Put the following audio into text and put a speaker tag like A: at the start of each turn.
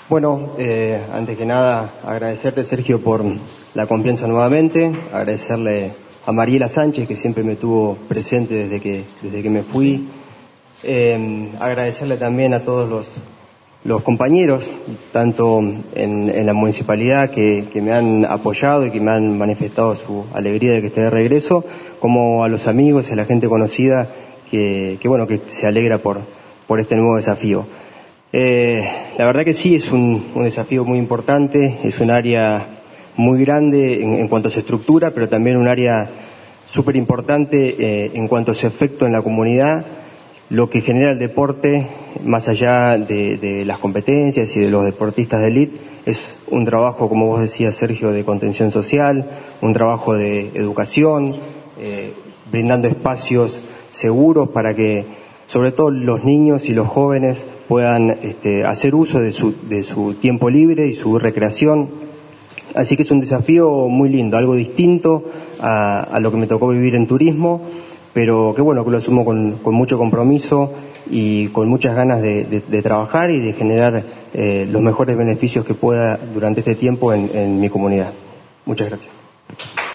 A: Bueno, antes que nada, agradecerte, Sergio, por la confianza nuevamente, agradecerle a Mariela Sánchez, que siempre me tuvo presente desde que me fui, agradecerle también a todos los compañeros, tanto en la municipalidad que me han apoyado y que me han manifestado su alegría de que esté de regreso, como a los amigos y a la gente conocida que se alegra por este nuevo desafío. La verdad que sí, es un desafío muy importante, es un área muy grande en cuanto a su estructura, pero también un área súper importante en cuanto a su efecto en la comunidad, lo que genera el deporte, más allá de las competencias y de los deportistas de élite, es un trabajo, como vos decías, Sergio, de contención social, un trabajo de educación, brindando espacios seguros para que, sobre todo, los niños y los jóvenes puedan hacer uso de su tiempo libre y su recreación. Así que es un desafío muy lindo, algo distinto a lo que me tocó vivir en turismo, pero que lo asumo con mucho compromiso y con muchas ganas de trabajar y de generar los mejores beneficios que pueda durante este tiempo en mi comunidad. Muchas gracias.